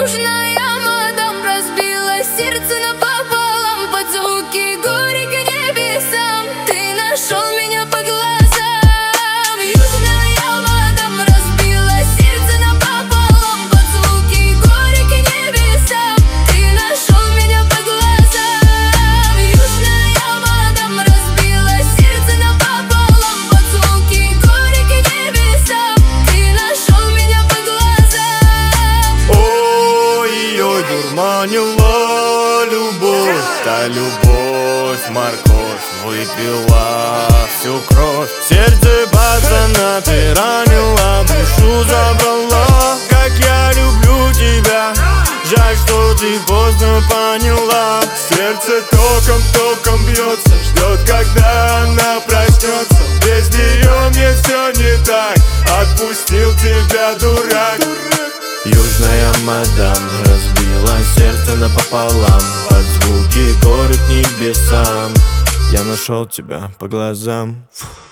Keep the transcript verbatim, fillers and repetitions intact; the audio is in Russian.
Южная мадам разбила сердце напополам под звуки горя к небесам. Ты нашел меня по глазам. Южная мадам разбила сердце напополам под звуки горя к небесам. Ты нашел меня по глазам. Южная мадам разбила сердце напополам под звуки горя к небесам. Ты нашел меня по глазам. Ой-ой, дурманила любовь, та любовь, морковь выпила всю кровь. Сердце пацана ты ранила, душу забрала. Как я люблю тебя, жаль, что ты поздно поняла. Сердце током, током бьется, ждет, когда она проснется. Без нее мне все не так, отпустил тебя, дурак. Южная мадам разбила сердце напополам под звуки горы к небесам. Я нашел тебя по глазам.